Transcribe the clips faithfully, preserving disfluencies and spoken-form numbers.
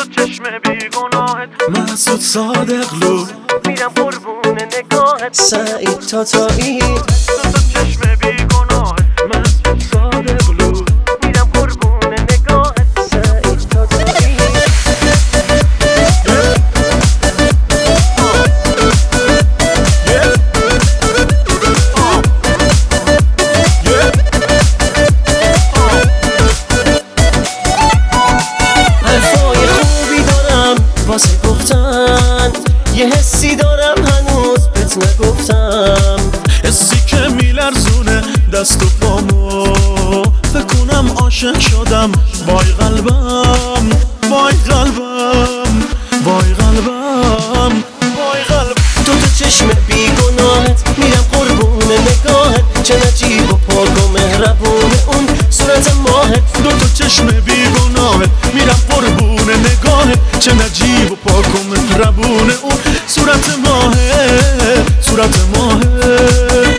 تا چشم بیگناهت محسود صادقلو میرم قربون نگاهت سعید تاتایی تو تا چشم بیگناهت محسود صادقلو میرم قربون نگاهت سعید تاتایی حرفای خوبی دارم واسه گفتن، یه حسی دارم هنوز بهت نگفتم. حسی که میلرزونه دست و پامو، فکر کنم عاشق شدم. وای قلبم وای قلبم وای قلبم وای قلبم. تو تو چشم بیگناهت میرم قربون نگاهت، چه نجیب و پاک و مهربون اون صورت ماهت. دو تا چشم بیگناهت میرم قربون نگاهت، چه نجیب و پاک و مهربون اون صورت ماهه صورت ماهه.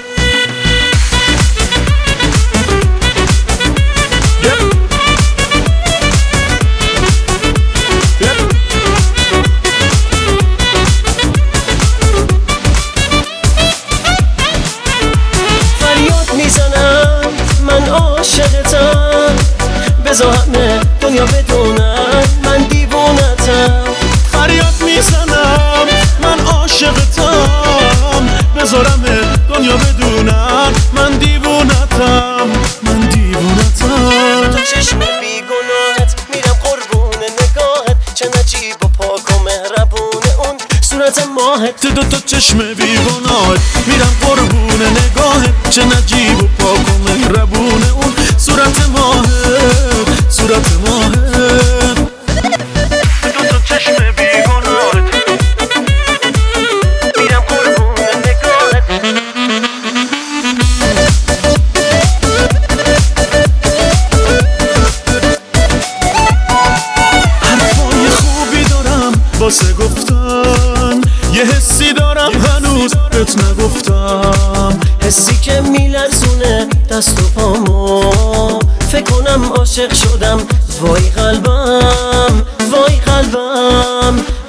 میزنم من عاشقتم، بذار همه دنیا بدونن من دیوونتم. فریاد میزنم من عاشقتم، بذارم دنیا بدونن من دیوونتم من دیوونتم. تو چشم بیگناهت میرم قربون نگاهت، چه نجیب و پاک و مهربون اون صورت ماهت. تو دو تا چشم بیگناهت میرم قربون نگاهت، چه نجیب و پاک و مهربون اون صورت ماهه صورت ماهه. تو تا چشم بیگناهت میرم قربون نگاهت حرفای خوبی دارم واسه گفتن، یه حسی دارم هنوز بهت نگفتم. حسی که میلرزونه دست و پامو، فکر کنم عاشق شدم. وای قلبم وای قلبم